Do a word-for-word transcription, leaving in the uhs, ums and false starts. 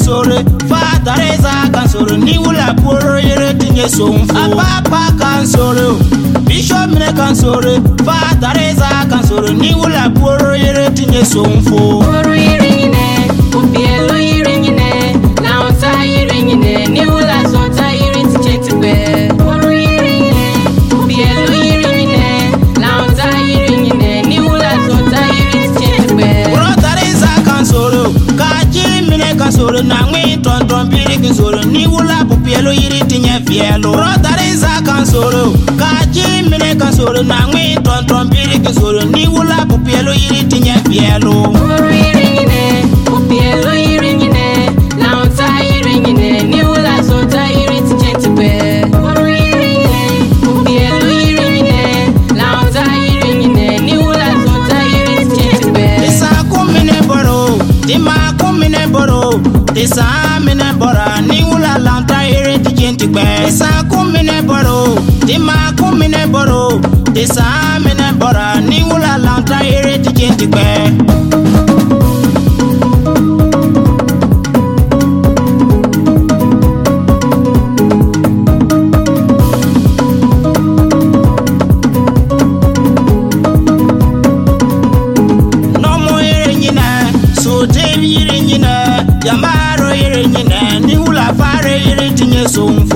kansore, fa Teresa kansore, ni wula poro yere tinye somfo. Papa kansore, Bishop mine kansore, fa Teresa kansore, ni wula poro yere tinye somfo. Poro yere nyine, upielo yere nyine, na onta yere nyine, ni wula zonta yere tinye tipe. Poro yere nyine, upielo yere nyine, na onta yere nyine, ni wula zonta yere tinye tipe. Bro Teresa kansore, kaji mine kansore, na ngwi ton ton biri kansore, ni wula pupielo yere tinye fielo. Bro Teresa kansore, kaji mine kansore, na ngwi ton ton biri kansore, ni wula pupielo yere tinye fielo. Poro yere nyine, upielo yere nyine, na onta yere nyine, ni wula zonta yere tinye tipe. Poro yere nyine, upielo yere nyine, na onta yere nyine, ni wula zonta yere tinye tipe. Tisa kumine boro, tima kumine boro, tisa mine bora, ni wula lanta yere tinye tipe. Tisa kumine boro, tima kumine boro, tisa mine bora, ni wula lanta yere tinye tipe. Yamaro yere nyine, ni wula fare yere tinye somfo.